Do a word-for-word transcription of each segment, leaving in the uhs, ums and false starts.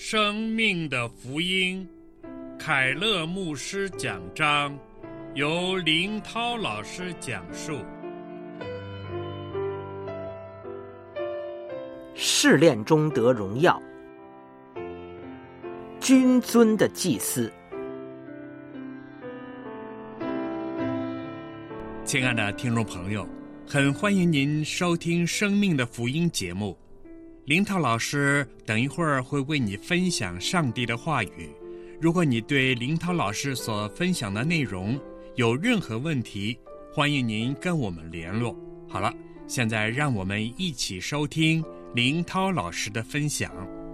生命的福音，凯勒牧师讲章，由林涛老师讲述。 试炼中得荣耀，君尊的祭司。 亲爱的听众朋友，很欢迎您收听生命的福音节目。林涛老师等一会儿会为你分享上帝的话语。如果你对林涛老师所分享的内容有任何问题，欢迎您跟我们联络。好了，现在让我们一起收听林涛老师的分享。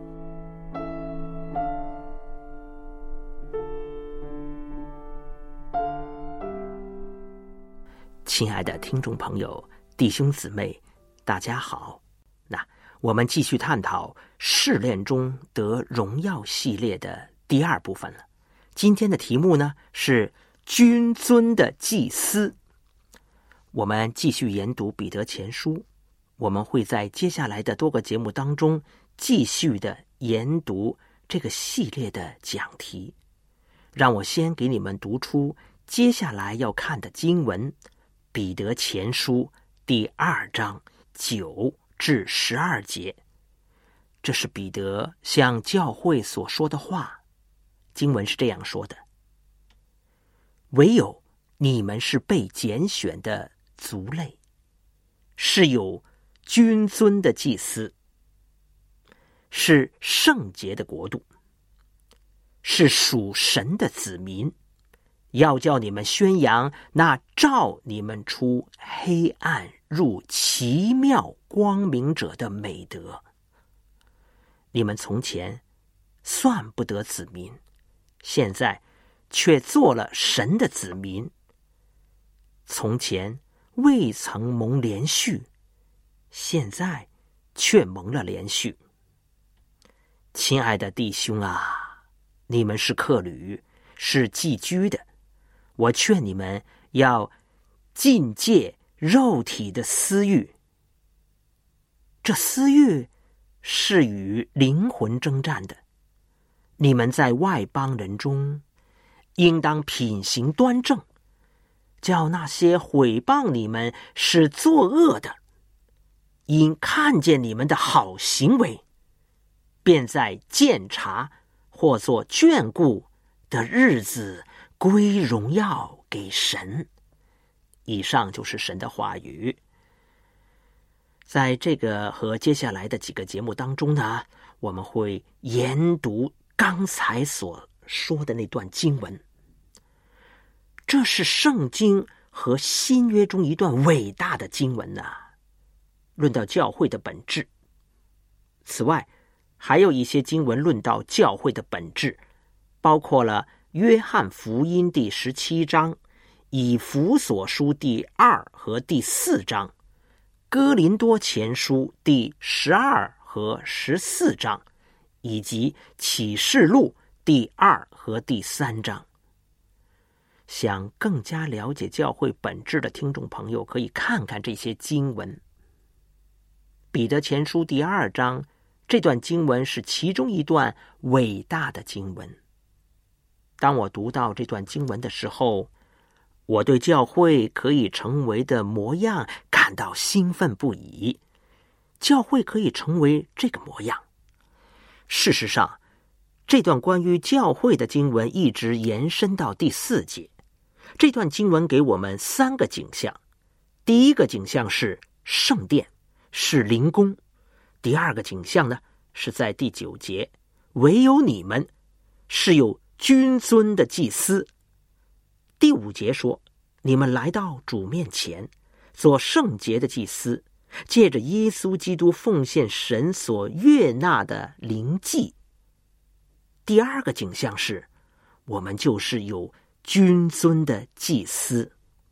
亲爱的听众朋友、弟兄姊妹，大家好。那我们继续探讨试炼中得荣耀系列的第二部分了。今天的题目呢是君尊的祭司。我们继续研读彼得前书，我们会在接下来的多个节目当中继续的研读这个系列的讲题。让我先给你们读出接下来要看的经文，彼得前书第二章九至十二节。这是彼得向教会所说的话。经文是这样说的：唯有你们是被拣选的族类，是有君尊的祭司，是圣洁的国度，是属神的子民，要叫你们宣扬那照你们出黑暗入奇妙光明者的美德。你们从前算不得子民，现在却做了神的子民；从前未曾蒙连续，现在却蒙了连续。亲爱的弟兄啊，你们是客旅，是寄居的，我劝你们要禁戒肉体的私欲。这私欲是与灵魂征战的。你们在外邦人中，应当品行端正，叫那些毁谤你们是作恶的，因看见你们的好行为，便在鉴察或做眷顾的日子归荣耀给神。以上就是神的话语。在这个和接下来的几个节目当中呢，我们会研读刚才所说的那段经文。这是圣经和新约中一段伟大的经文啊，论到教会的本质。此外，还有一些经文论到教会的本质，包括了约翰福音第十七章、以弗所书第二和第四章、哥林多前书第十二和十四章，以及启示录第二和第三章。想更加了解教会本质的听众朋友，可以看看这些经文。彼得前书第二章这段经文是其中一段伟大的经文。当我读到这段经文的时候，我对教会可以成为的模样感到兴奋不已。教会可以成为这个模样。事实上，这段关于教会的经文一直延伸到第四节。这段经文给我们三个景象。第一个景象是圣殿，是灵宫。第二个景象呢，是在第九节，唯有你们是有君尊的祭司。第五节说，你们来到主面前，做圣洁的祭司，借着耶稣基督奉献神所悦纳的灵祭。第二个景象是，我们就是有君尊的祭司。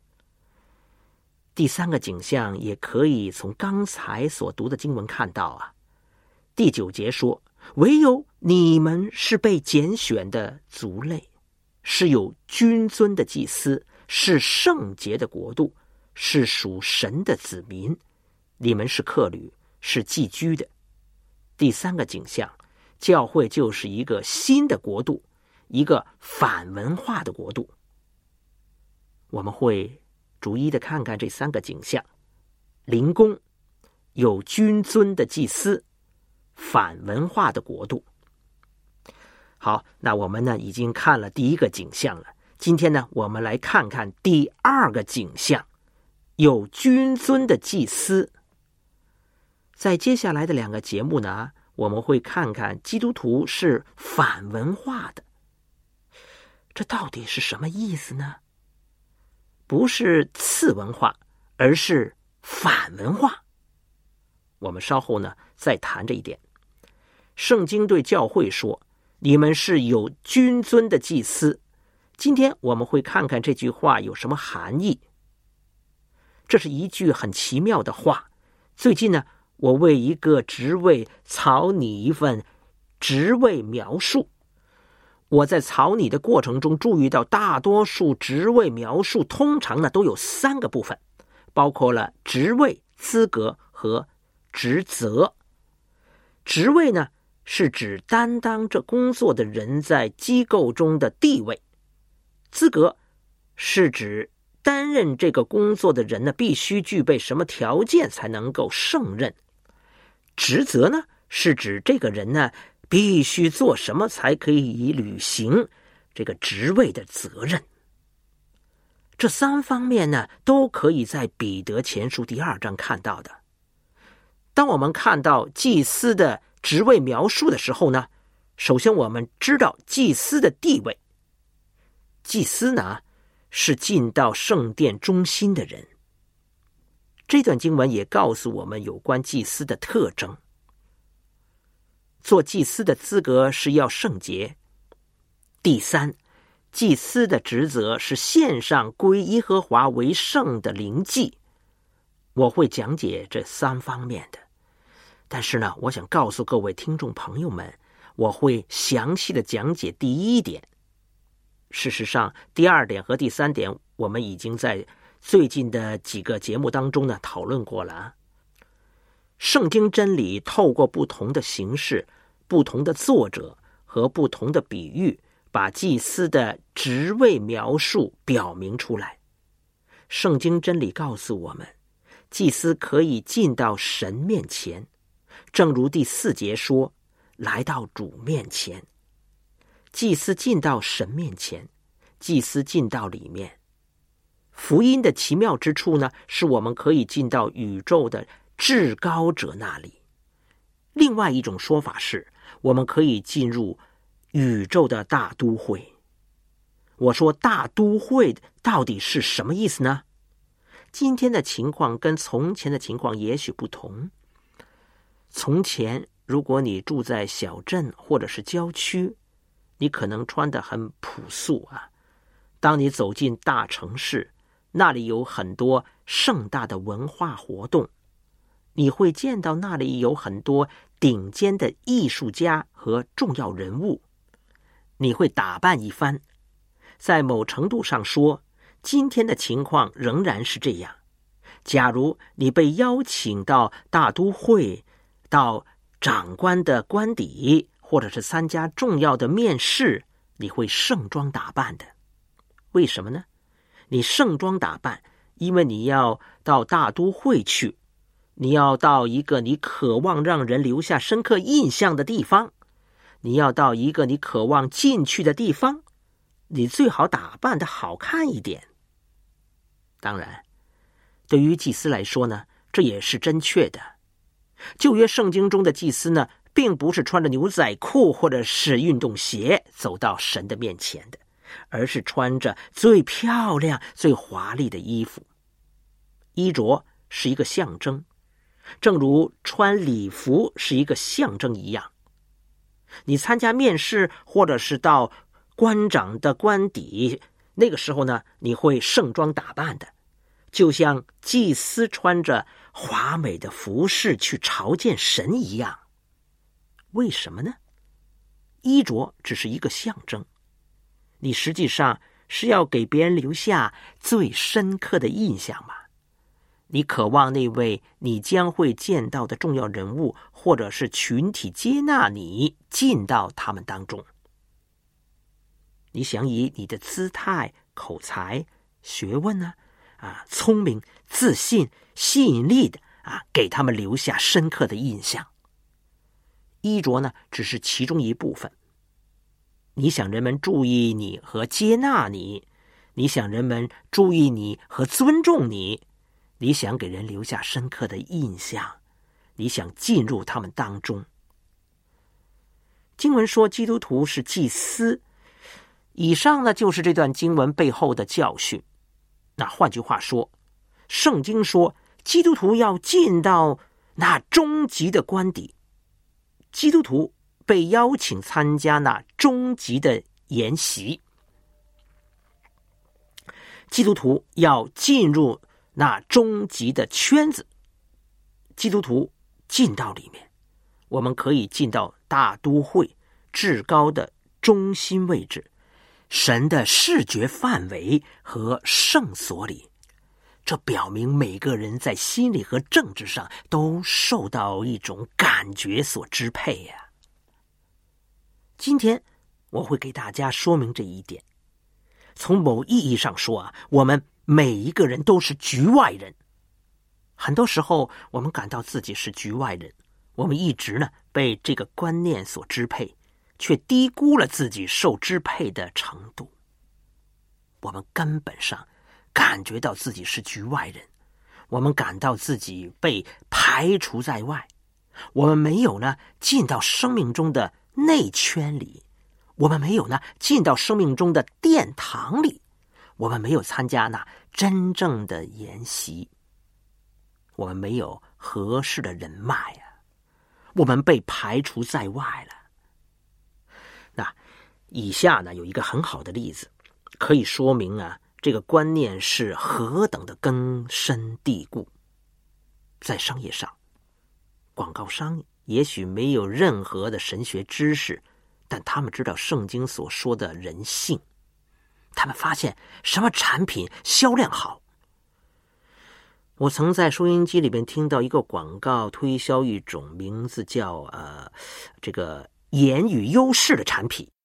第三个景象也可以从刚才所读的经文看到啊。第九节说，唯有你们是被拣选的族类，是有君尊的祭司，是圣洁的国度，是属神的子民。你们是客旅，是寄居的。第三个景象， 教会就是一个新的国度，一个反文化的国度。我们会逐一的看看这三个景象：灵宫，有君尊的祭司，反文化的国度。好，那我们呢已经看了第一个景象了，今天呢我们来看看第二个景象，有君尊的祭司。在接下来的两个节目呢，我们会看看基督徒是反文化的，这到底是什么意思呢？不是次文化，而是反文化。我们稍后呢再谈这一点。圣经对教会说，你们是有君尊的祭司。今天我们会看看这句话有什么含义。这是一句很奇妙的话。最近呢，我为一个职位草拟一份职位描述。我在草拟的过程中注意到，大多数职位描述通常呢都有三个部分，包括了职位、资格和职责。职位呢是指担当这工作的人在机构中的地位，资格是指担任这个工作的人呢必须具备什么条件才能够胜任，职责呢是指这个人呢必须做什么才可以履行这个职位的责任。这三方面呢都可以在彼得前书第二章看到的。当我们看到祭司的职位描述的时候呢，首先我们知道祭司的地位。祭司呢是进到圣殿中心的人。这段经文也告诉我们有关祭司的特征。做祭司的资格是要圣洁。第三，祭司的职责是献上归耶和华为圣的灵祭。我会讲解这三方面的，但是呢，我想告诉各位听众朋友们，我会详细的讲解第一点。事实上，第二点和第三点我们已经在最近的几个节目当中呢讨论过了。圣经真理透过不同的形式、不同的作者和不同的比喻，把祭司的职位描述表明出来。圣经真理告诉我们，祭司可以进到神面前，正如第四节说，来到主面前。祭司进到神面前，祭司进到里面。福音的奇妙之处呢，是我们可以进到宇宙的至高者那里。另外一种说法是，我们可以进入宇宙的大都会。我说大都会到底是什么意思呢？今天的情况跟从前的情况也许不同。从前，如果你住在小镇或者是郊区，你可能穿得很朴素啊。当你走进大城市，那里有很多盛大的文化活动，你会见到那里有很多顶尖的艺术家和重要人物，你会打扮一番。在某程度上说，今天的情况仍然是这样。假如你被邀请到大都会，到长官的官邸，或者是参加重要的面试，你会盛装打扮的。为什么呢？你盛装打扮，因为你要到大都会去，你要到一个你渴望让人留下深刻印象的地方，你要到一个你渴望进去的地方，你最好打扮得好看一点。当然，对于祭司来说呢，这也是正确的。旧约圣经中的祭司呢，并不是穿着牛仔裤或者是运动鞋走到神的面前的，而是穿着最漂亮、最华丽的衣服。衣着是一个象征，正如穿礼服是一个象征一样。你参加面试或者是到官长的官邸，那个时候呢，你会盛装打扮的，就像祭司穿着华美的服饰去朝见神一样。为什么呢？衣着只是一个象征，你实际上是要给别人留下最深刻的印象嘛。 你渴望那位你将会见到的重要人物或者是群体接纳你进到他们当中。你想以你的姿态、口才、学问呢、啊，啊，聪明、自信、吸引力的啊，给他们留下深刻的印象。衣着呢，只是其中一部分。你想人们注意你和接纳你，你想人们注意你和尊重你，你想给人留下深刻的印象，你想进入他们当中。经文说基督徒是祭司，以上呢就是这段经文背后的教训。那换句话说，圣经说基督徒要进到那终极的官邸，基督徒被邀请参加那终极的筵席，基督徒要进入那终极的圈子，基督徒进到里面，我们可以进到大都会至高的中心位置，神的视觉范围和圣所里。这表明每个人在心理和政治上都受到一种感觉所支配呀、啊。今天我会给大家说明这一点。从某意义上说啊，我们每一个人都是局外人。很多时候我们感到自己是局外人，我们一直呢被这个观念所支配，却低估了自己受支配的程度。我们根本上感觉到自己是局外人，我们感到自己被排除在外，我们没有呢进到生命中的内圈里，我们没有呢进到生命中的殿堂里，我们没有参加那真正的筵席，我们没有合适的人脉啊，我们被排除在外了。那以下呢有一个很好的例子，可以说明啊这个观念是何等的根深蒂固。在商业上，广告商也许没有任何的神学知识，但他们知道圣经所说的人性。他们发现什么产品销量好。我曾在收音机里面听到一个广告推销一种名字叫呃这个言语优势的产品。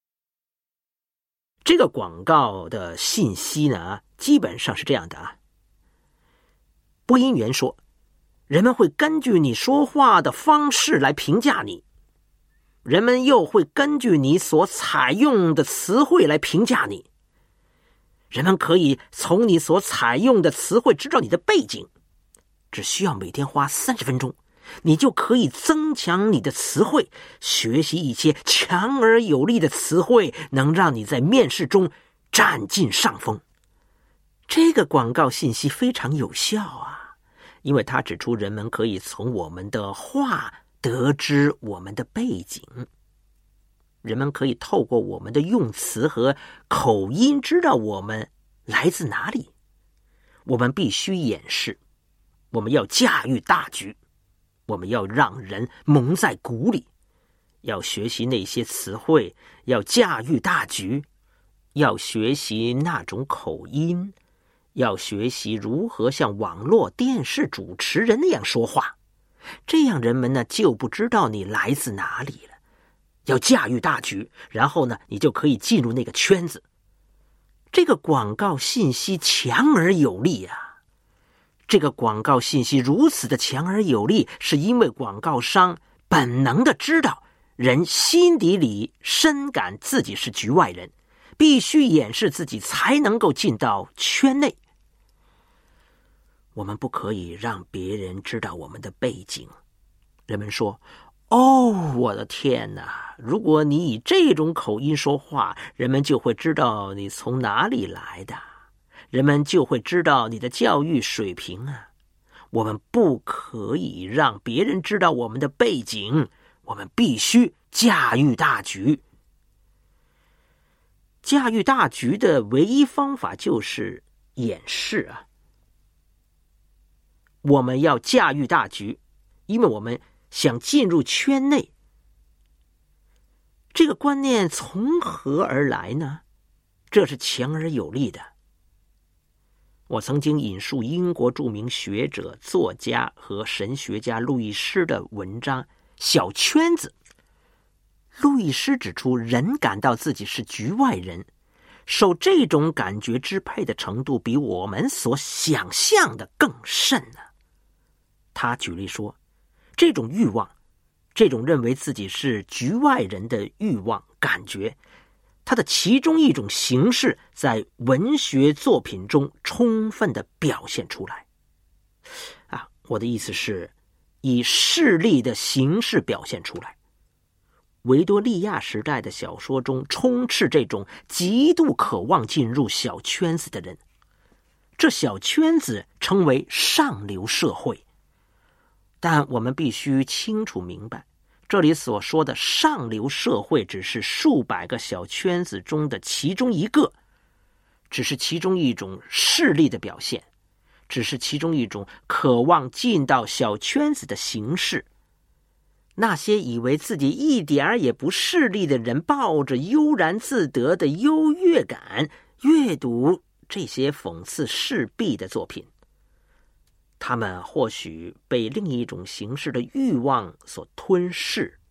这个广告的信息呢，基本上是这样的啊。播音员说，人们会根据你说话的方式来评价你，人们又会根据你所采用的词汇来评价你。人们可以从你所采用的词汇知道你的背景，只需要每天花三十分钟，你就可以增强你的词汇，学习一些强而有力的词汇，能让你在面试中占尽上风。这个广告信息非常有效啊，因为它指出人们可以从我们的话得知我们的背景，人们可以透过我们的用词和口音知道我们来自哪里。我们必须掩饰，我们要驾驭大局，我们要让人蒙在鼓里，要学习那些词汇，要驾驭大局，要学习那种口音，要学习如何像网络电视主持人那样说话，这样人们呢就不知道你来自哪里了。要驾驭大局，然后呢你就可以进入那个圈子。这个广告信息强而有力啊！这个广告信息如此的强而有力，是因为广告商本能的知道人心底里深感自己是局外人，必须掩饰自己才能够进到圈内。我们不可以让别人知道我们的背景。人们说，哦，我的天哪，如果你以这种口音说话，人们就会知道你从哪里来的，人们就会知道你的教育水平啊。我们不可以让别人知道我们的背景，我们必须驾驭大局。驾驭大局的唯一方法就是掩饰啊。我们要驾驭大局，因为我们想进入圈内。这个观念从何而来呢？这是强而有力的。 我曾经引述英国著名学者、作家和神学家路易斯的文章《小圈子》。路易斯指出，人感到自己是局外人，受这种感觉支配的程度比我们所想象的更甚呢。他举例说，这种欲望，这种认为自己是局外人的欲望感觉，它的其中一种形式在文学作品中充分地表现出来。啊，我的意思是，以事例的形式表现出来。维多利亚时代的小说中充斥这种极度渴望进入小圈子的人，这小圈子称为上流社会。但我们必须清楚明白，这里所说的上流社会只是数百个小圈子中的其中一个，只是其中一种势力的表现，只是其中一种渴望进到小圈子的形式。那些以为自己一点儿也不势利的人，抱着悠然自得的优越感阅读这些讽刺势弊的作品，他们或许被另一种形式的欲望所吞噬，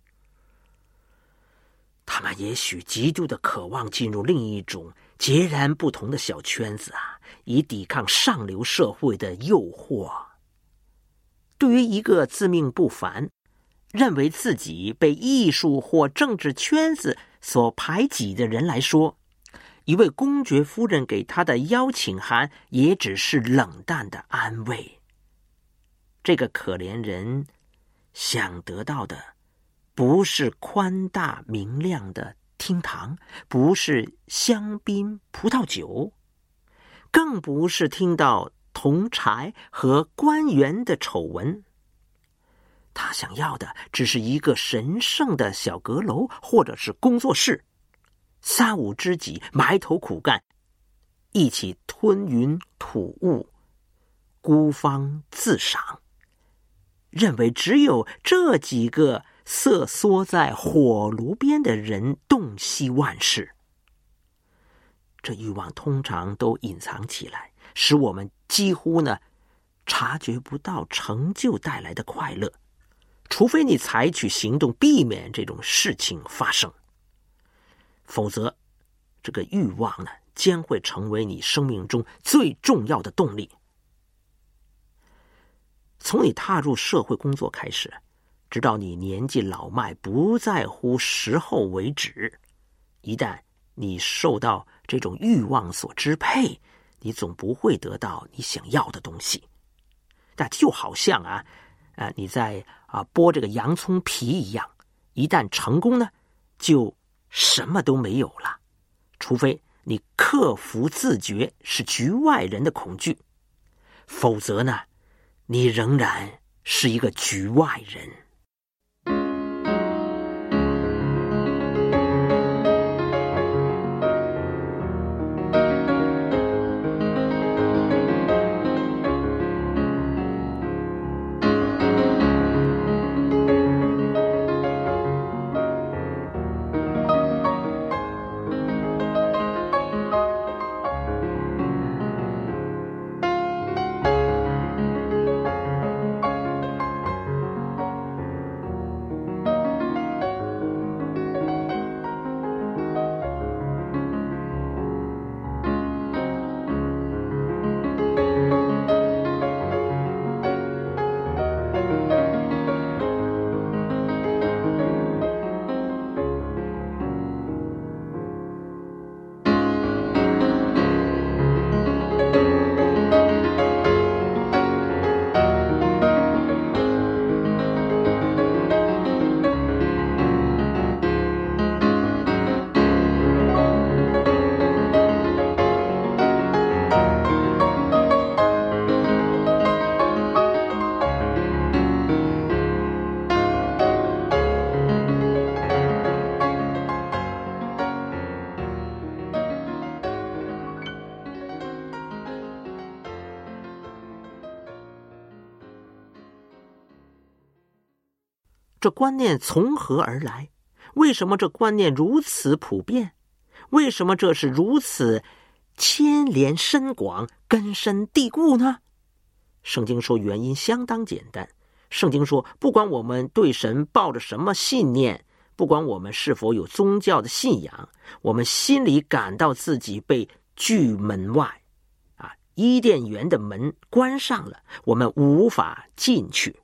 他们也许极度的渴望进入另一种截然不同的小圈子啊，以抵抗上流社会的诱惑。对于一个自命不凡，认为自己被艺术或政治圈子所排挤的人来说，一位公爵夫人给他的邀请函也只是冷淡的安慰。这个可怜人想得到的不是宽大明亮的厅堂，不是香槟葡萄酒，更不是听到铜柴和官员的丑闻。他想要的只是一个神圣的小阁楼，或者是工作室，三五知己埋头苦干，一起吞云吐雾，孤芳自赏，认为只有这几个瑟缩在火炉边的人洞悉万事。这欲望通常都隐藏起来，使我们几乎呢察觉不到成就带来的快乐，除非你采取行动避免这种事情发生，否则这个欲望呢将会成为你生命中最重要的动力。从你踏入社会工作开始，直到你年纪老迈不在乎时候为止，一旦你受到这种欲望所支配，你总不会得到你想要的东西。但就好像啊呃，你在啊剥这个洋葱皮一样，一旦成功呢，就什么都没有了，除非你克服自觉是局外人的恐惧，否则呢，你仍然是一个局外人。这观念从何而来？为什么这观念如此普遍？为什么这是如此牵连深广，根深蒂固呢？圣经说原因相当简单。圣经说，不管我们对神抱着什么信念，不管我们是否有宗教的信仰，我们心里感到自己被拒门外啊，伊甸园的门关上了，我们无法进去。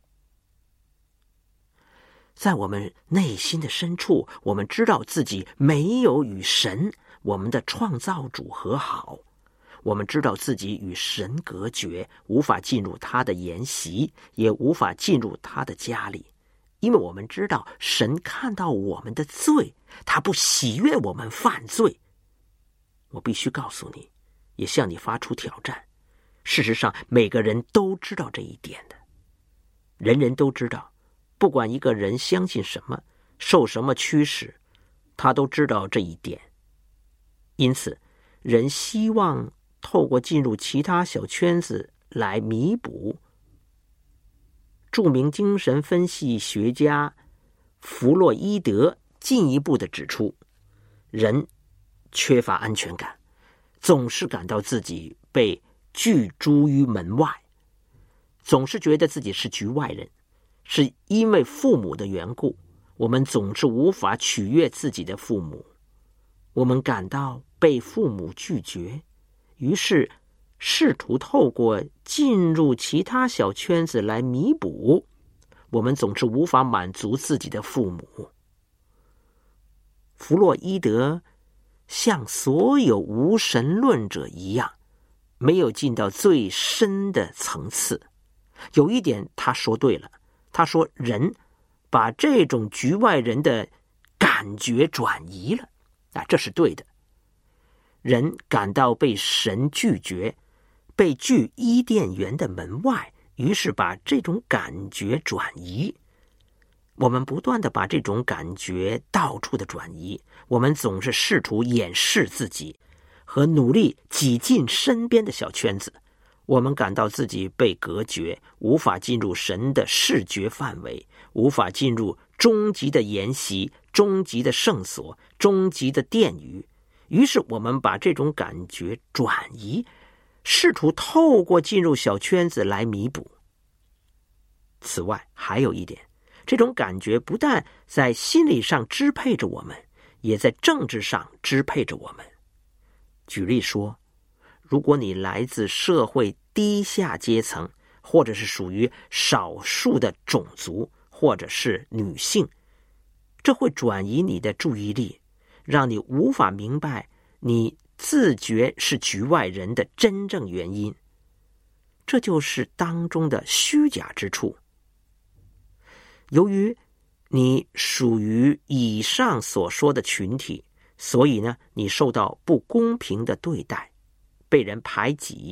在我们内心的深处，我们知道自己没有与神，我们的创造主和好。我们知道自己与神隔绝，无法进入他的筵席，也无法进入他的家里，因为我们知道神看到我们的罪，他不喜悦我们犯罪。我必须告诉你，也向你发出挑战，事实上每个人都知道这一点的，人人都知道，不管一个人相信什么，受什么驱使，他都知道这一点。因此人希望透过进入其他小圈子来弥补。著名精神分析学家弗洛伊德进一步地指出，人缺乏安全感，总是感到自己被拒诸于门外，总是觉得自己是局外人，是因为父母的缘故，我们总是无法取悦自己的父母，我们感到被父母拒绝，于是试图透过进入其他小圈子来弥补，我们总是无法满足自己的父母。弗洛伊德像所有无神论者一样，没有进到最深的层次。有一点他说对了，他说人把这种局外人的感觉转移了，啊，这是对的。人感到被神拒绝，被拒伊甸园的门外，于是把这种感觉转移。我们不断地把这种感觉到处的转移，我们总是试图掩饰自己，和努力挤进身边的小圈子。我们感到自己被隔绝，无法进入神的视觉范围，无法进入终极的筵席、终极的圣所、终极的殿宇。于是我们把这种感觉转移，试图透过进入小圈子来弥补。此外，还有一点，这种感觉不但在心理上支配着我们，也在政治上支配着我们。举例说，如果你来自社会低下阶层，或者是属于少数的种族，或者是女性，这会转移你的注意力，让你无法明白你自觉是局外人的真正原因。这就是当中的虚假之处。由于你属于以上所说的群体，所以呢，你受到不公平的对待，被人排挤，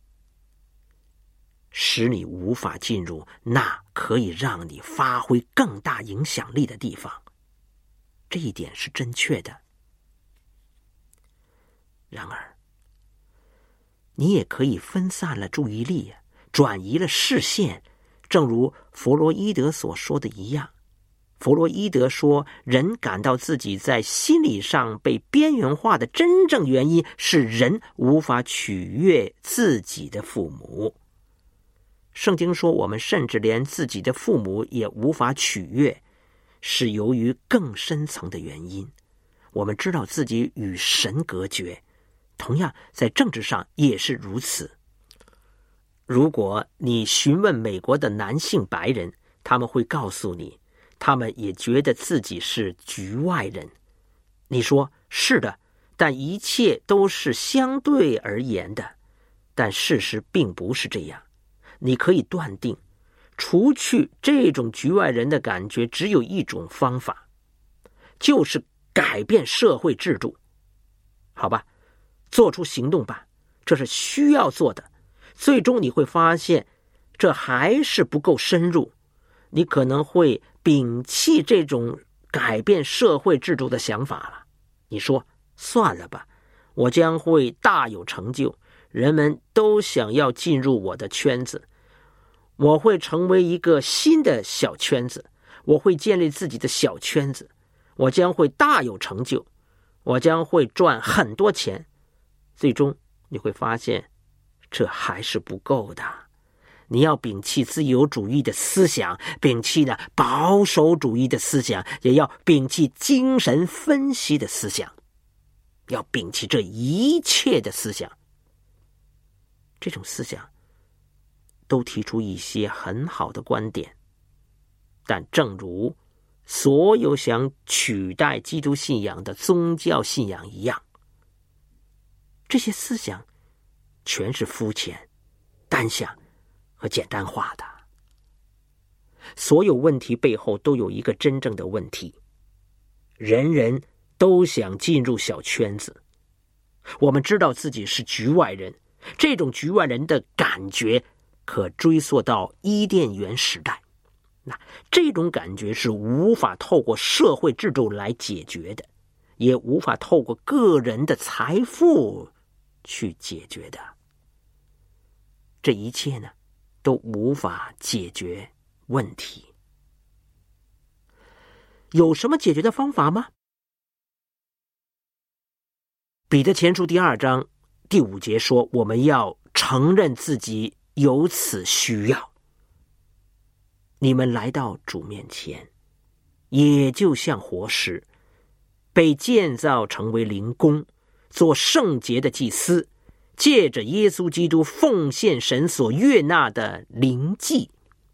使你无法进入那可以让你发挥更大影响力的地方。这一点是正确的。然而，你也可以分散了注意力，转移了视线，正如弗洛伊德所说的一样。弗洛伊德说，人感到自己在心理上被边缘化的真正原因是人无法取悦自己的父母。圣经说，我们甚至连自己的父母也无法取悦，是由于更深层的原因。我们知道自己与神隔绝，同样在政治上也是如此。如果你询问美国的男性白人，他们会告诉你，他们也觉得自己是局外人。你说是的，但一切都是相对而言的，但事实并不是这样。你可以断定，除去这种局外人的感觉，只有一种方法，就是改变社会制度。好吧，做出行动吧，这是需要做的。最终你会发现，这还是不够深入。你可能会摒弃这种改变社会制度的想法了。你说，算了吧，我将会大有成就，人们都想要进入我的圈子，我会成为一个新的小圈子，我会建立自己的小圈子，我将会大有成就，我将会赚很多钱，最终你会发现这还是不够的。你要摒弃自由主义的思想，摒弃呢保守主义的思想，也要摒弃精神分析的思想，要摒弃这一切的思想。这种思想都提出一些很好的观点，但正如所有想取代基督信仰的宗教信仰一样，这些思想全是肤浅、单向和简单化的。所有问题背后都有一个真正的问题，人人都想进入小圈子。我们知道自己是局外人，这种局外人的感觉可追溯到伊甸园时代。那这种感觉是无法透过社会制度来解决的，也无法透过个人的财富去解决的。这一切呢，都无法解决问题。有什么解决的方法吗？彼得前书第二章第五节说，我们要承认自己有此需要。你们来到主面前，也就像活石，被建造成为灵宫，做圣洁的祭司，借着耶稣基督奉献神所悦纳的灵祭。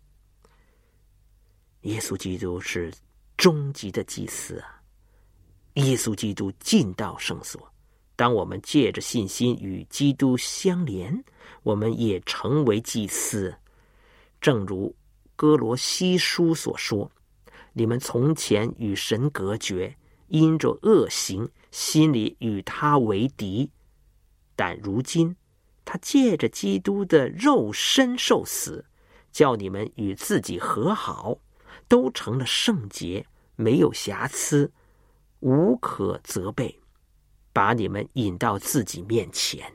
耶稣基督是终极的祭司啊！耶稣基督进到圣所，当我们借着信心与基督相连，我们也成为祭司。正如哥罗西书所说，你们从前与神隔绝，因着恶行，心里与他为敌，但如今他借着基督的肉身受死，叫你们与自己和好，都成了圣洁，没有瑕疵，无可责备，把你们引到自己面前。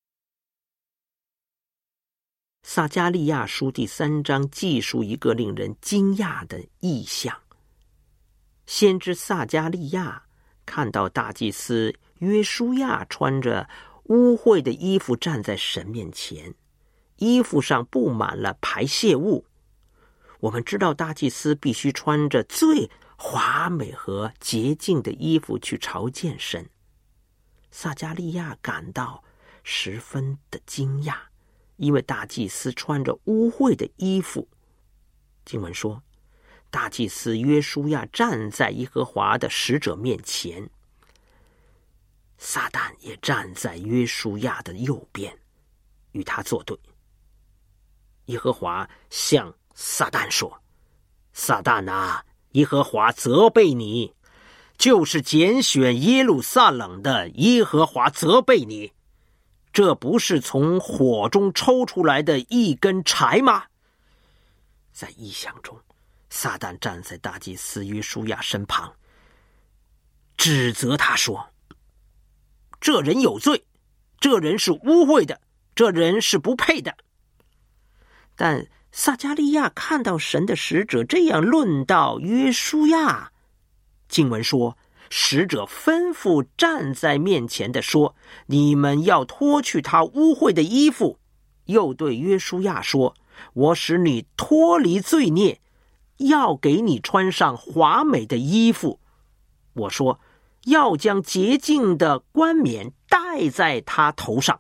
撒迦利亚书第三章记述一个令人惊讶的异象。先知撒迦利亚看到大祭司约书亚穿着污秽的衣服站在神面前，衣服上布满了排泄物。我们知道大祭司必须穿着最华美和洁净的衣服去朝见神。撒迦利亚感到十分的惊讶，因为大祭司穿着污秽的衣服。经文说，大祭司约书亚站在耶和华的使者面前，撒旦也站在约书亚的右边，与他作对。耶和华向撒旦说，撒旦啊，耶和华责备你，就是拣选耶路撒冷的耶和华责备你，这不是从火中抽出来的一根柴吗？在异象中，撒旦站在大祭司约书亚身旁，指责他说，这人有罪，这人是污秽的，这人是不配的。但撒迦利亚看到神的使者这样论到约书亚，经文说，使者吩咐站在面前的说，你们要脱去他污秽的衣服。又对约书亚说，我使你脱离罪孽，要给你穿上华美的衣服。我说，要将洁净的冠冕戴在他头上。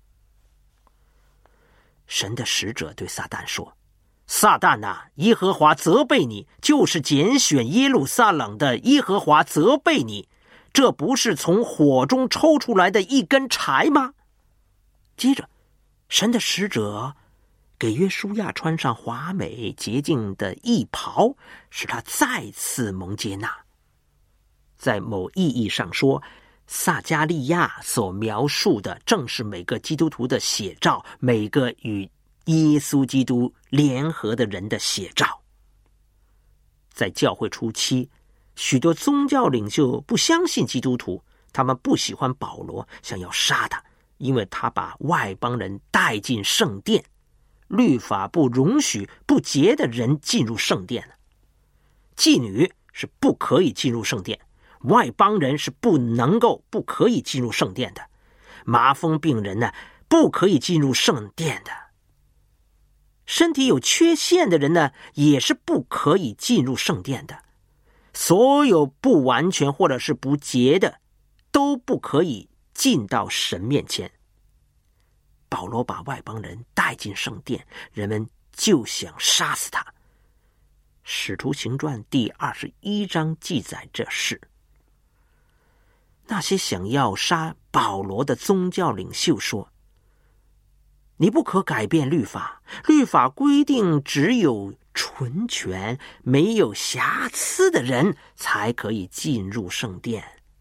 神的使者对撒旦说，撒旦啊，耶和华责备你，就是拣选耶路撒冷的耶和华责备你，这不是从火中抽出来的一根柴吗？接着，神的使者给约书亚穿上华美洁净的衣袍，使他再次蒙接纳。在某意义上说，撒迦利亚所描述的正是每个基督徒的写照，每个与耶稣基督联合的人的写照。在教会初期，许多宗教领袖不相信基督徒，他们不喜欢保罗，想要杀他，因为他把外邦人带进圣殿，律法不容许不洁的人进入圣殿，妓女是不可以进入圣殿，外邦人是不能够不可以进入圣殿的。 麻风病人呢，不可以进入圣殿的。身体有缺陷的人呢，也是不可以进入圣殿的。所有不完全或者是不洁的，都不可以进到神面前。保罗把外邦人带进圣殿，人们就想杀死他。使徒行传第二十一章记载这事。那些想要杀保罗的宗教领袖说，你不可改变律法，律法规定只有纯全没有瑕疵的人才可以进入圣殿。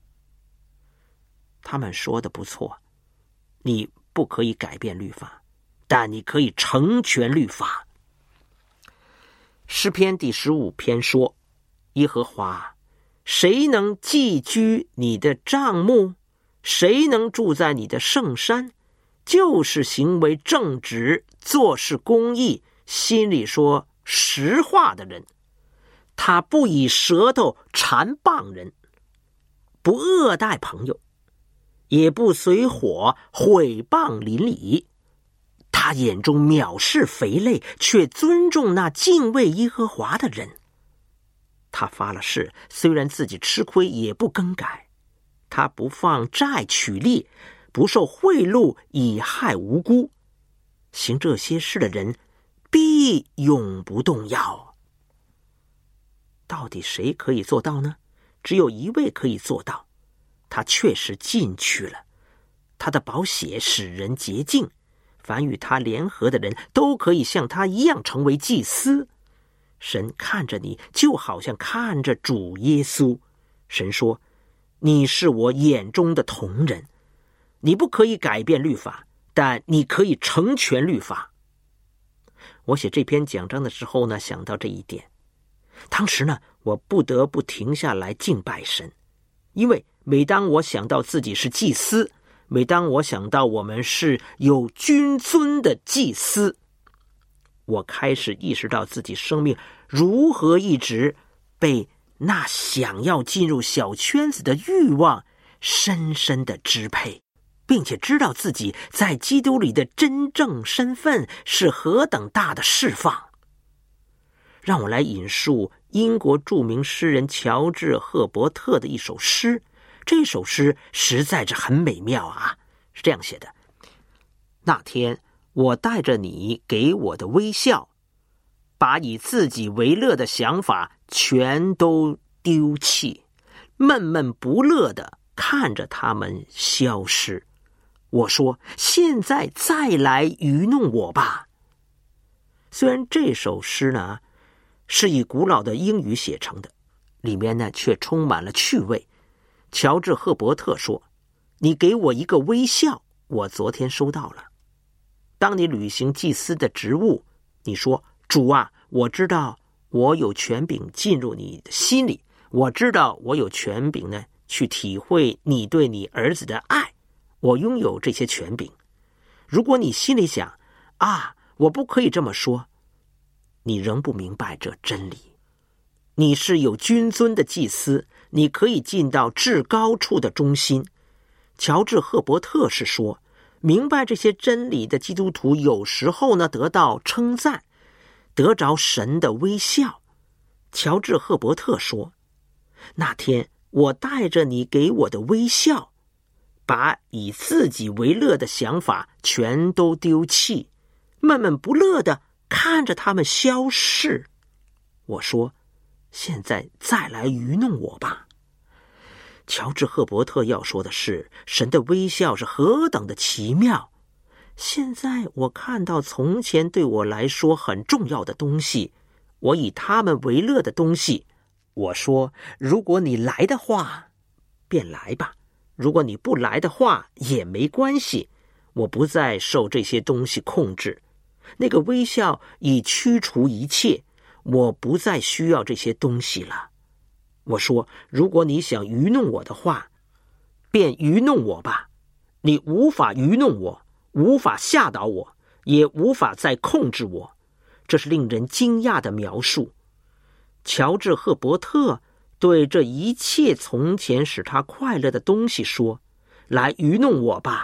他们说的不错，你不可以改变律法，但你可以成全律法。诗篇第十五篇说，耶和华，谁能寄居你的帐幕？谁能住在你的圣山？就是行为正直，做事公义，心里说实话的人。他不以舌头缠谤人，不恶待朋友，也不随火毁谤邻里。他眼中藐视肥类，却尊重那敬畏耶和华的人。他发了誓，虽然自己吃亏，也不更改。他不放债取利，不受贿赂以害无辜。行这些事的人，必永不动摇。到底谁可以做到呢？只有一位可以做到，他确实进去了。他的宝血使人洁净，凡与他联合的人都可以像他一样成为祭司。神看着你，就好像看着主耶稣。神说，你是我眼中的瞳人。你不可以改变律法，但你可以成全律法。我写这篇讲章的时候呢，想到这一点。当时呢，我不得不停下来敬拜神，因为每当我想到自己是祭司，每当我想到我们是有君尊的祭司，我开始意识到自己生命如何一直被那想要进入小圈子的欲望深深的支配，并且知道自己在基督里的真正身份是何等大的释放。让我来引述英国著名诗人乔治·赫伯特的一首诗，这首诗实在是很美妙啊，是这样写的：那天我带着你给我的微笑，把以自己为乐的想法全都丢弃，闷闷不乐地看着他们消失。我说，现在再来愚弄我吧。虽然这首诗呢是以古老的英语写成的，里面呢却充满了趣味。乔治·赫伯特说，你给我一个微笑，我昨天收到了。当你履行祭司的职务，你说，主啊，我知道我有权柄进入你的心里，我知道我有权柄呢去体会你对你儿子的爱，我拥有这些权柄。如果你心里想，啊，我不可以这么说，你仍不明白这真理。你是有君尊的祭司，你可以进到至高处的中心。乔治·赫伯特是说，明白这些真理的基督徒有时候呢得到称赞，得着神的微笑。乔治·赫伯特说，那天我带着你给我的微笑，把以自己为乐的想法全都丢弃，闷闷不乐地看着他们消逝。我说，现在再来愚弄我吧。乔治·赫伯特要说的是，神的微笑是何等的奇妙。现在我看到从前对我来说很重要的东西，我以他们为乐的东西。我说，如果你来的话，便来吧；如果你不来的话，也没关系。我不再受这些东西控制。那个微笑已驱除一切，我不再需要这些东西了。我说，如果你想愚弄我的话，便愚弄我吧。你无法愚弄我，无法吓倒我，也无法再控制我。这是令人惊讶的描述。乔治·赫伯特对这一切从前使他快乐的东西说，来愚弄我吧，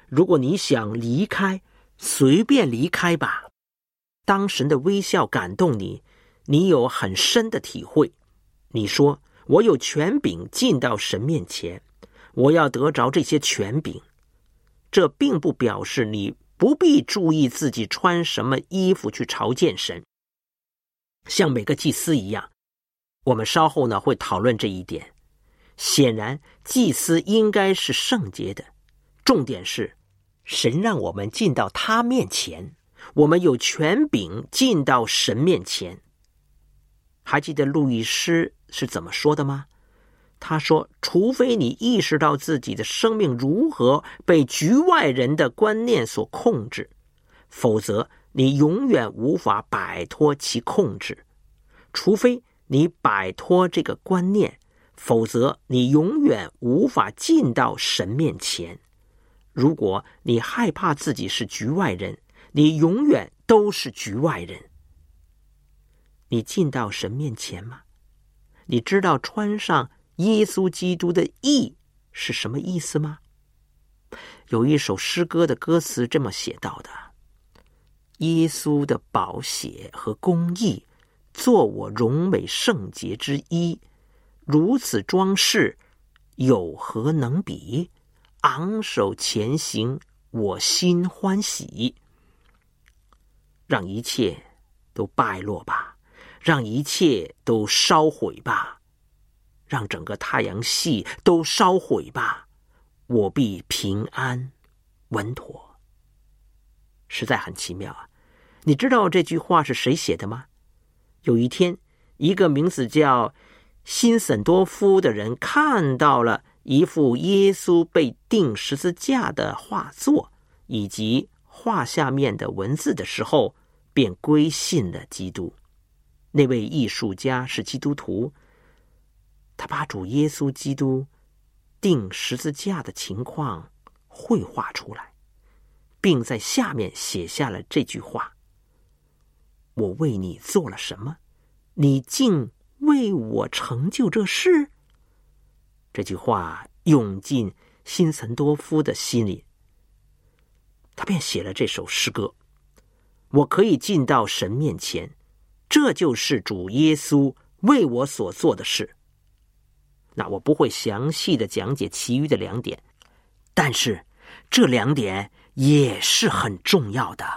如果你想离开，随便离开吧。当神的微笑感动你，你有很深的体会。你说，我有权柄进到神面前，我要得着这些权柄。这并不表示你不必注意自己穿什么衣服去朝见神，像每个祭司一样。我们稍后呢会讨论这一点。显然，祭司应该是圣洁的。重点是，神让我们进到他面前，我们有权柄进到神面前。还记得路易斯是怎么说的吗？他说，除非你意识到自己的生命如何被局外人的观念所控制，否则你永远无法摆脱其控制。除非你摆脱这个观念，否则你永远无法进到神面前。如果你害怕自己是局外人，你永远都是局外人。你进到神面前吗？你知道穿上耶稣基督的义是什么意思吗？有一首诗歌的歌词这么写到的：耶稣的宝血和公义，做我荣美圣洁之衣，如此装饰，有何能比？昂首前行，我心欢喜。让一切都败落吧，让一切都烧毁吧，让整个太阳系都烧毁吧，我必平安稳妥。实在很奇妙啊！你知道这句话是谁写的吗？有一天，一个名字叫辛森多夫的人看到了一幅耶稣被钉十字架的画作，以及画下面的文字的时候，便归信了基督。那位艺术家是基督徒，他把主耶稣基督钉十字架的情况绘画出来，并在下面写下了这句话：我为你做了什么，你竟为我成就这事？这句话涌进辛岑多夫的心里，他便写了这首诗歌。我可以进到神面前，这就是主耶稣为我所做的事。那我不会详细的讲解其余的两点，但是这两点也是很重要的。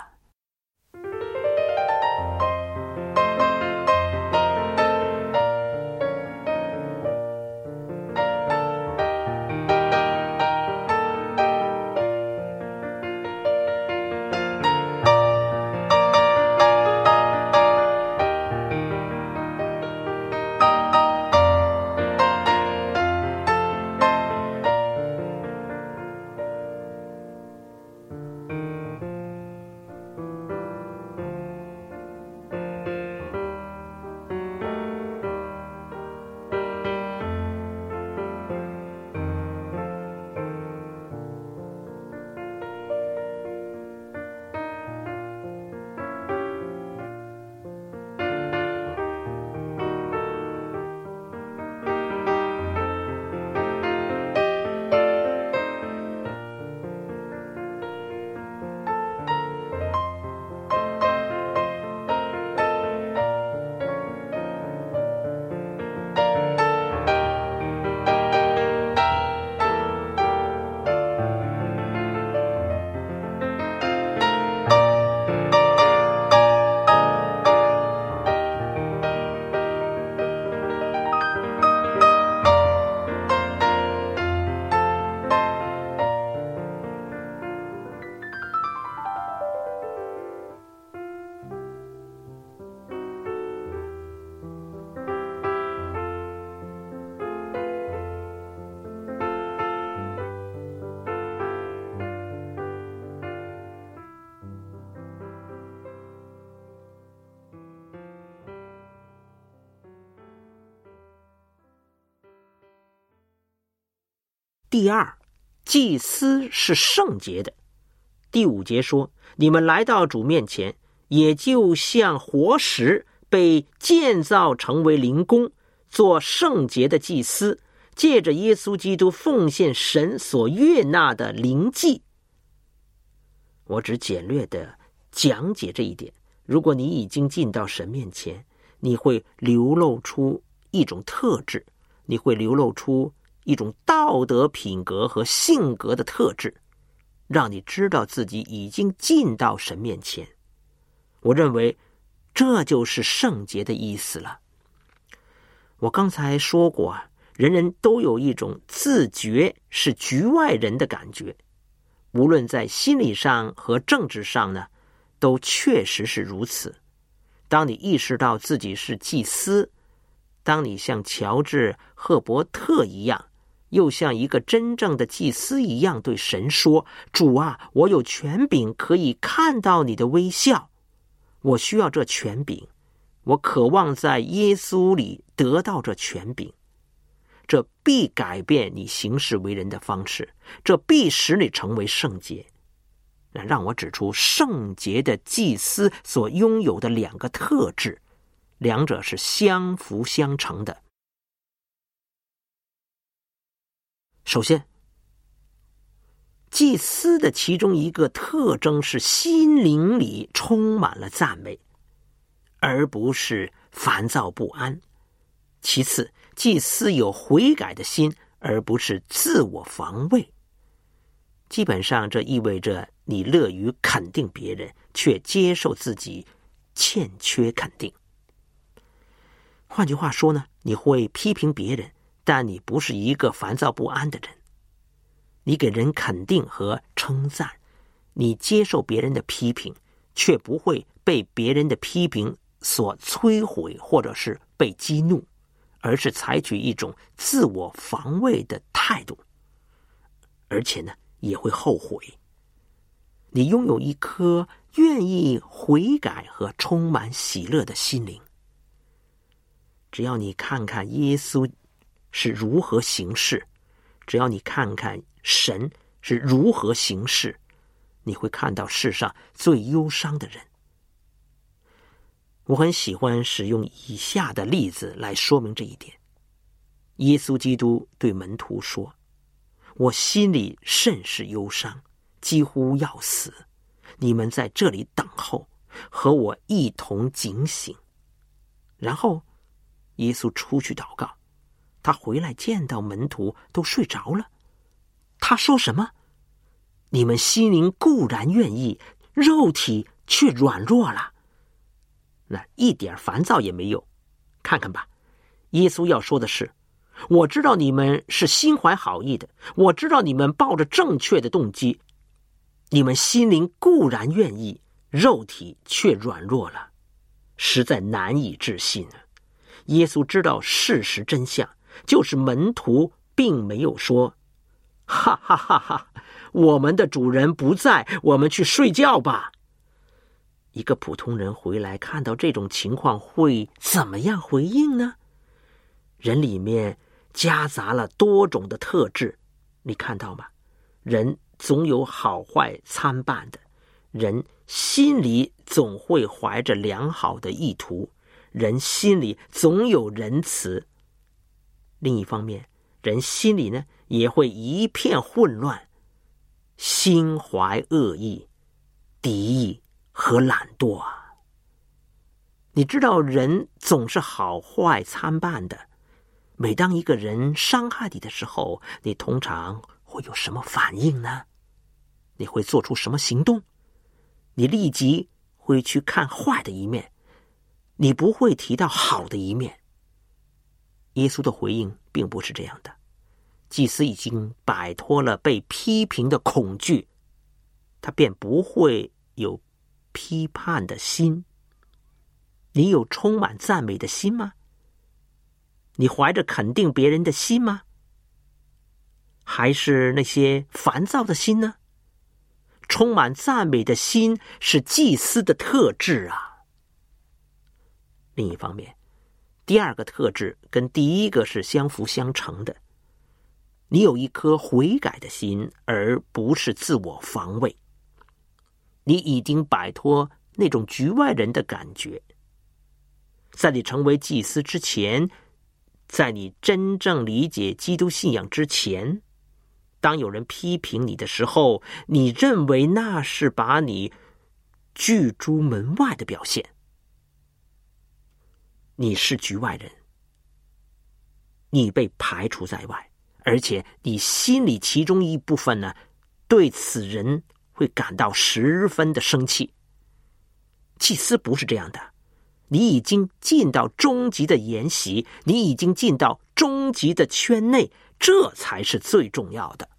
第二，祭司是圣洁的。第五节说，你们来到主面前，也就像活石被建造成为灵宫，做圣洁的祭司，借着耶稣基督奉献神所悦纳的灵祭。 我只简略地讲解这一点。如果你已经进到神面前，你会流露出一种特质，你会流露出一种道德品格和性格的特质，让你知道自己已经进到神面前。我认为这就是圣洁的意思了。我刚才说过，人人都有一种自觉是局外人的感觉，无论在心理上和政治上呢，都确实是如此。当你意识到自己是祭司，当你像乔治·赫伯特一样，又像一个真正的祭司一样对神说，主啊，我有权柄可以看到你的微笑，我需要这权柄，我渴望在耶稣里得到这权柄。这必改变你行事为人的方式，这必使你成为圣洁。那让我指出圣洁的祭司所拥有的两个特质，两者是相辅相成的。首先，祭司的其中一个特征是心灵里充满了赞美，而不是烦躁不安。其次，祭司有悔改的心，而不是自我防卫。基本上这意味着你乐于肯定别人，却接受自己欠缺肯定。换句话说呢，你会批评别人，但你不是一个烦躁不安的人。你给人肯定和称赞，你接受别人的批评，却不会被别人的批评所摧毁或者是被激怒，而是采取一种自我防卫的态度，而且呢也会后悔。你拥有一颗愿意悔改和充满喜乐的心灵。只要你看看耶稣是如何行事，只要你看看神是如何行事，你会看到世上最忧伤的人。我很喜欢使用以下的例子来说明这一点。耶稣基督对门徒说，我心里甚是忧伤，几乎要死，你们在这里等候，和我一同警醒。然后耶稣出去祷告，他回来见到门徒都睡着了。他说什么？你们心灵固然愿意，肉体却软弱了。那一点烦躁也没有。看看吧，耶稣要说的是，我知道你们是心怀好意的，我知道你们抱着正确的动机，你们心灵固然愿意，肉体却软弱了，实在难以置信啊。耶稣知道事实真相，就是门徒并没有说，哈哈哈哈，我们的主人不在，我们去睡觉吧。一个普通人回来看到这种情况会怎么样回应呢？人里面夹杂了多种的特质，你看到吗？人总有好坏参半的，人心里总会怀着良好的意图，人心里总有仁慈。另一方面，人心里呢也会一片混乱，心怀恶意、敌意和懒惰啊。你知道人总是好坏参半的，每当一个人伤害你的时候，你通常会有什么反应呢？你会做出什么行动？你立即会去看坏的一面，你不会提到好的一面。耶稣的回应并不是这样的。祭司已经摆脱了被批评的恐惧，他便不会有批判的心。你有充满赞美的心吗？你怀着肯定别人的心吗？还是那些烦躁的心呢？充满赞美的心是祭司的特质啊。另一方面，第二个特质跟第一个是相辅相成的。你有一颗悔改的心，而不是自我防卫。你已经摆脱那种局外人的感觉。在你成为祭司之前，在你真正理解基督信仰之前， 当有人批评你的时候，你认为那是把你拒诸门外的表现。你是局外人，你被排除在外，而且你心里其中一部分呢，对此人会感到十分的生气。祭司不是这样的，你已经进到终极的筵席，你已经进到终极的圈内，这才是最重要的。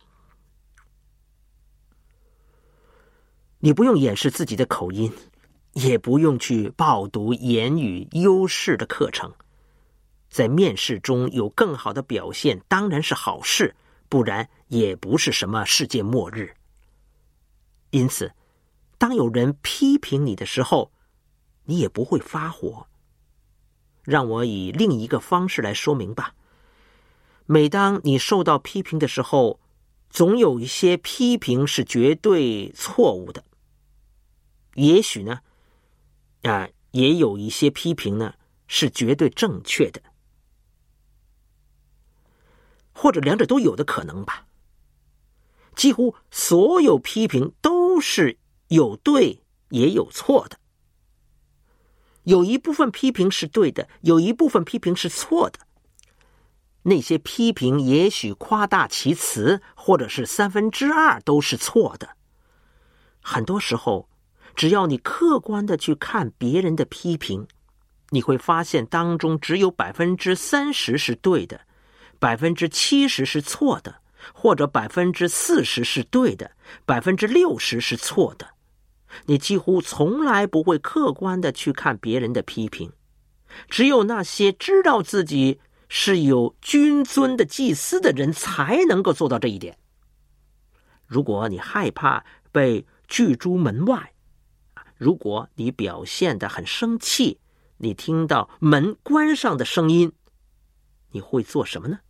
你不用掩饰自己的口音，也不用去报读言语优势的课程。在面试中有更好的表现当然是好事，不然也不是什么世界末日。因此当有人批评你的时候，你也不会发火。让我以另一个方式来说明吧。每当你受到批评的时候，总有一些批评是绝对错误的，也许呢啊，也有一些批评呢是绝对正确的，或者两者都有的可能吧。几乎所有批评都是有对也有错的，有一部分批评是对的，有一部分批评是错的。那些批评也许夸大其词，或者是三分之二都是错的。很多时候只要你客观的去看别人的批评，你会发现当中只有百分之三十是对的，百分之七十是错的，或者百分之四十是对的，百分之六十是错的。你几乎从来不会客观的去看别人的批评，只有那些知道自己是有君尊的祭司的人才能够做到这一点。如果你害怕被拒诸门外，如果你表现得很生气，你听到门关上的声音，你会做什么呢？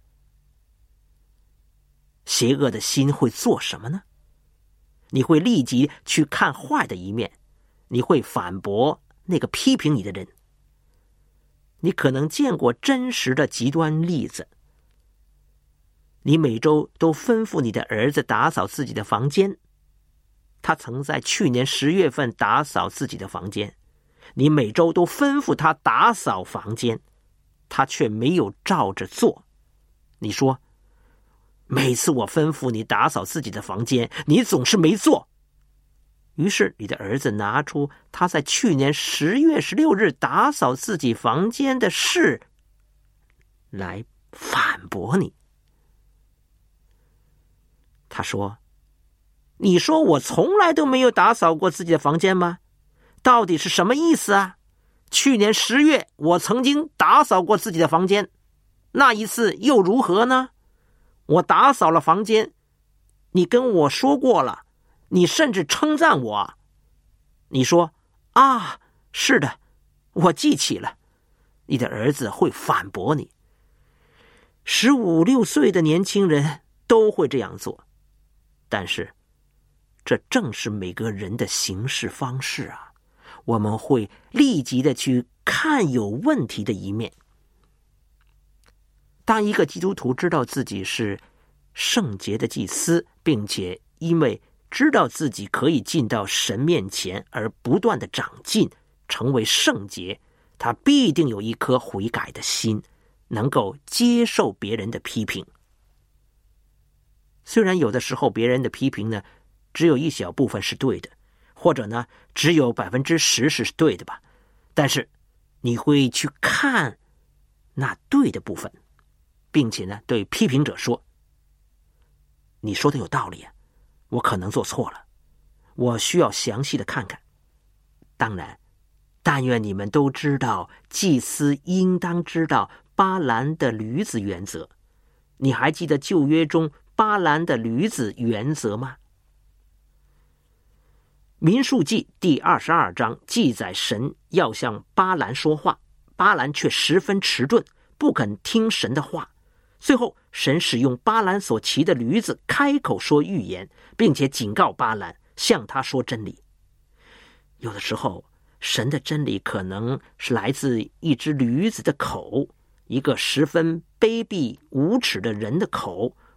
邪恶的心会做什么呢？你会立即去看坏的一面，你会反驳那个批评你的人。你可能见过真实的极端例子。你每周都吩咐你的儿子打扫自己的房间，他曾在去年十月份打扫自己的房间，你每周都吩咐他打扫房间，他却没有照着做。你说，每次我吩咐你打扫自己的房间，你总是没做。于是你的儿子拿出他在去年十月十六日打扫自己房间的事来反驳你。他说，你说我从来都没有打扫过自己的房间吗？到底是什么意思啊？去年十月我曾经打扫过自己的房间，那一次又如何呢？我打扫了房间，你跟我说过了，你甚至称赞我。你说，啊，是的，我记起了。你的儿子会反驳你。十五六岁的年轻人都会这样做，但是这正是每个人的行事方式啊。我们会立即的去看有问题的一面。当一个基督徒知道自己是圣洁的祭司，并且因为知道自己可以进到神面前而不断的长进，成为圣洁，他必定有一颗悔改的心，能够接受别人的批评。虽然有的时候别人的批评呢，只有一小部分是对的，或者呢，只有百分之十是对的吧，但是你会去看那对的部分，并且呢，对批评者说，你说的有道理啊，我可能做错了，我需要详细的看看。当然，但愿你们都知道，祭司应当知道巴兰的驴子原则。你还记得旧约中巴兰的驴子原则吗？民数记第二十二章记载神要向巴兰说话，巴兰却十分迟钝，不肯听神的话。最后神使用巴兰所骑的驴子开口说预言，并且警告巴兰，向他说真理。有的时候神的真理可能是来自一只驴子的口，一个十分卑鄙无耻的人的口，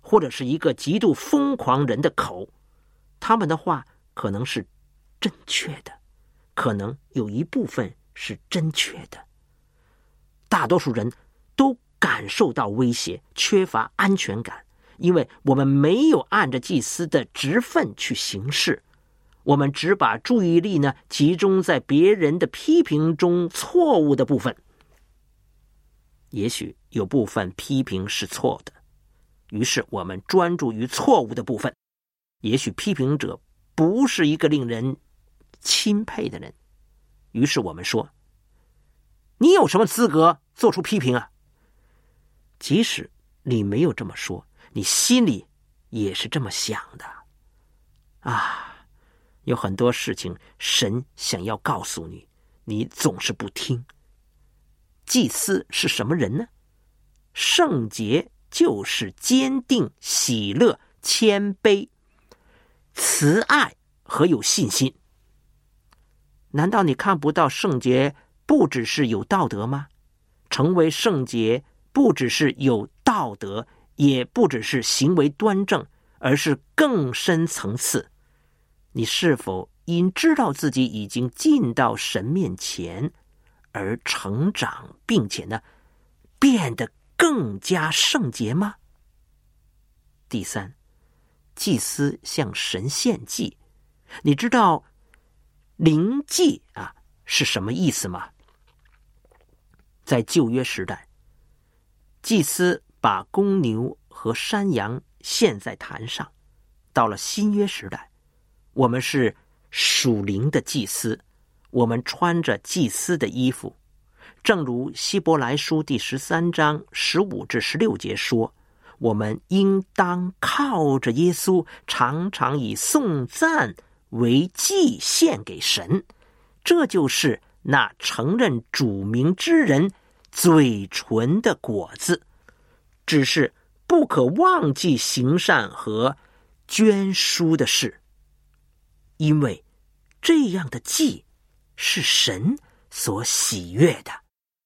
或者是一个极度疯狂人的口，他们的话可能是正确的，可能有一部分是真确的。大多数人都感受到威胁，缺乏安全感，因为我们没有按着祭司的职分去行事，我们只把注意力呢集中在别人的批评中错误的部分。也许有部分批评是错的，于是我们专注于错误的部分。也许批评者不是一个令人钦佩的人，于是我们说，你有什么资格做出批评啊？即使你没有这么说，你心里也是这么想的。啊，有很多事情神想要告诉你，你总是不听。祭司是什么人呢？圣洁就是坚定、喜乐、谦卑、慈爱和有信心。难道你看不到圣洁不只是有道德吗？成为圣洁不只是有道德，也不只是行为端正，而是更深层次。你是否因知道自己已经进到神面前而成长，并且呢变得更加圣洁吗？第三，祭司向神献祭。你知道灵祭啊是什么意思吗？在旧约时代，祭司把公牛和山羊献在坛上。到了新约时代，我们是属灵的祭司，我们穿着祭司的衣服。正如希伯来书第十三章十五至十六节说，我们应当靠着耶稣，常常以颂赞为祭献给神，这就是那承认主名之人嘴唇的果子。只是不可忘记行善和捐书的事，因为这样的祭是神所喜悦的。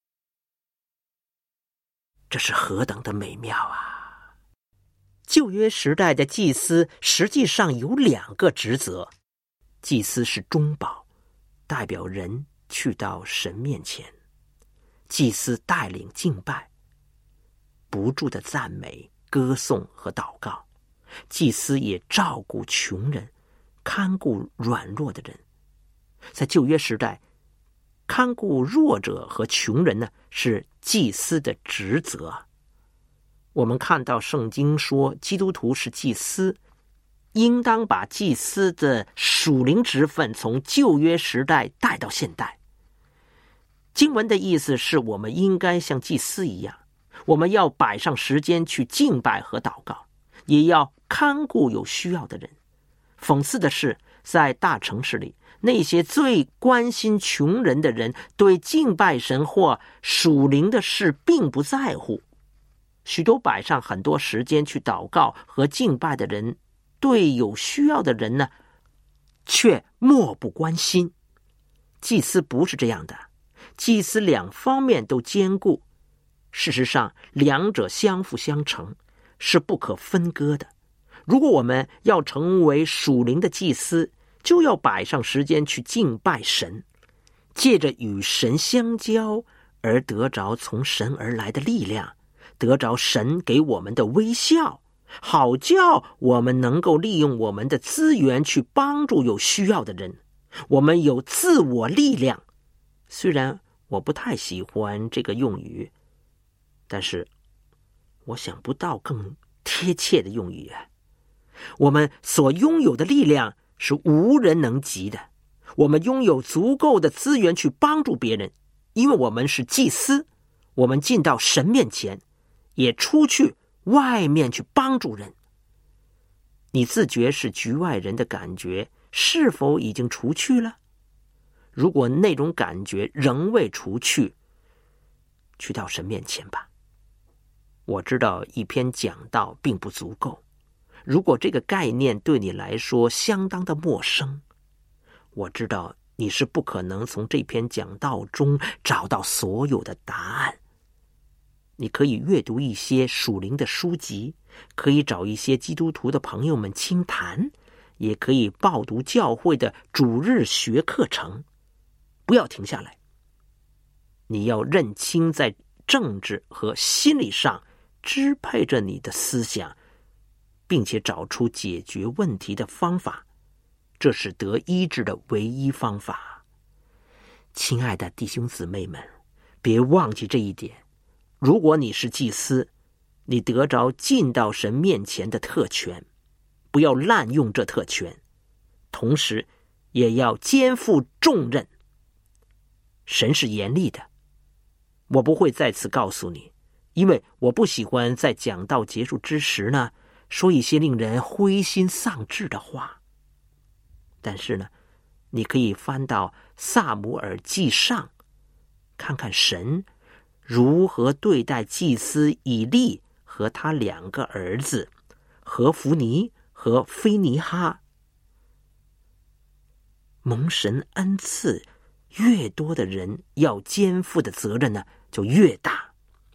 这是何等的美妙啊！旧约时代的祭司实际上有两个职责。祭司是中保，代表人去到神面前。祭司带领敬拜，不住的赞美、歌颂和祷告。祭司也照顾穷人，看顾软弱的人。在旧约时代，看顾弱者和穷人呢，是祭司的职责。我们看到圣经说，基督徒是祭司，应当把祭司的属灵职分从旧约时代带到现代。经文的意思是，我们应该像祭司一样，我们要摆上时间去敬拜和祷告，也要看顾有需要的人。讽刺的是，在大城市里，那些最关心穷人的人对敬拜神或属灵的事并不在乎。许多摆上很多时间去祷告和敬拜的人，对有需要的人呢，却漠不关心。祭司不是这样的，祭司两方面都兼顾。事实上，两者相辅相成，是不可分割的。如果我们要成为属灵的祭司，就要摆上时间去敬拜神，借着与神相交而得着从神而来的力量，得着神给我们的微笑，好叫我们能够利用我们的资源去帮助有需要的人。我们有自我力量。虽然我不太喜欢这个用语，但是我想不到更贴切的用语。我们所拥有的力量是无人能及的，我们拥有足够的资源去帮助别人，因为我们是祭司，我们进到神面前，也出去外面去帮助人。你自觉是局外人的感觉是否已经除去了？如果那种感觉仍未除去，去到神面前吧。我知道一篇讲道并不足够，如果这个概念对你来说相当的陌生，我知道你是不可能从这篇讲道中找到所有的答案。 你可以阅读一些属灵的书籍，可以找一些基督徒的朋友们倾谈，也可以报读教会的主日学课程。不要停下来，你要认清在政治和心理上支配着你的思想，并且找出解决问题的方法，这是得医治的唯一方法。亲爱的弟兄姊妹们，别忘记这一点。如果你是祭司，你得着进到神面前的特权，不要滥用这特权，同时也要肩负重任。神是严厉的，我不会再次告诉你，因为我不喜欢在讲道结束之时呢，说一些令人灰心丧志的话。但是呢，你可以翻到撒母耳记上，看看神如何对待祭司以利和他两个儿子何弗尼和菲尼哈。蒙神恩赐越多的人，要肩负的责任呢就越大。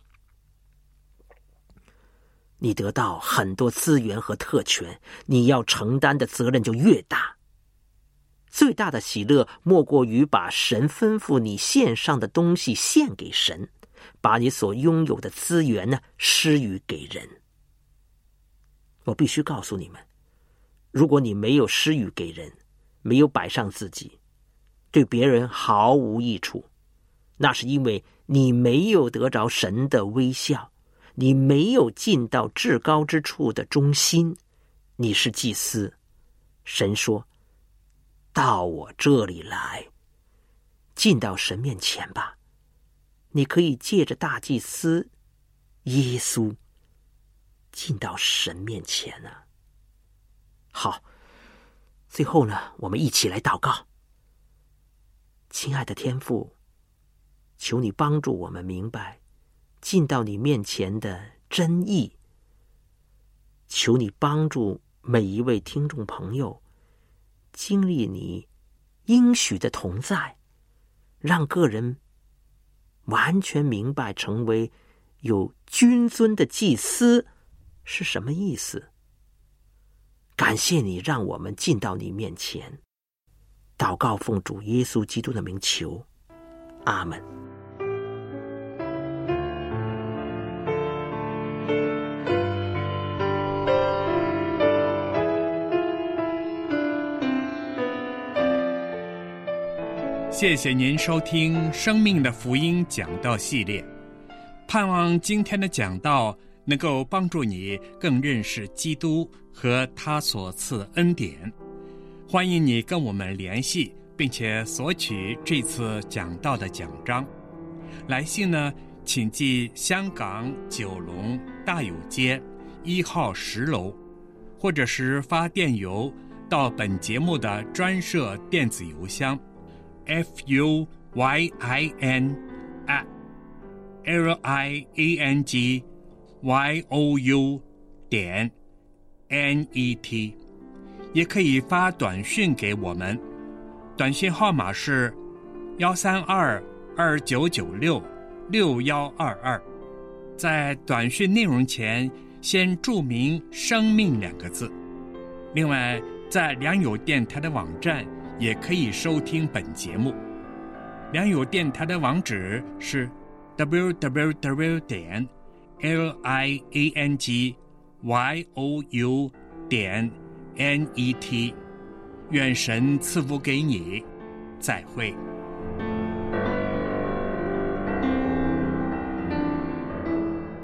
你得到很多资源和特权，你要承担的责任就越大。最大的喜乐莫过于把神吩咐你献上的东西献给神，把你所拥有的资源呢施予给人。我必须告诉你们，如果你没有施予给人，没有摆上自己，对别人毫无益处，那是因为你没有得着神的微笑，你没有进到至高之处的中心。你是祭司，神说，到我这里来，进到神面前吧。你可以借着大祭司耶稣进到神面前啊。好，最后呢，我们一起来祷告。亲爱的天父，求你帮助我们明白进到你面前的真意，求你帮助每一位听众朋友经历你应许的同在，让个人完全明白成为有君尊的祭司是什么意思。感谢你让我们进到你面前，祷告奉主耶稣基督的名求，阿们。 谢谢您收听《生命的福音讲道》系列，盼望今天的讲道能够帮助你更认识基督和他所赐的恩典。欢迎你跟我们联系，并且索取这次讲道的奖章。来信呢，请寄香港九龙大有街一号十楼，或者是发电邮到本节目的专设电子邮箱 f u y i n at l i a n g y o u 点 n e t， 也可以发短讯给我们，短讯号码是幺三二二九九六六幺二二。在短讯内容前先注明生命两个字。另外，在良友电台的网站也可以收听本节目。良友电台的网址是 w w w 点 l i a n g y o u 点 n e t。 愿神赐福给你，再会。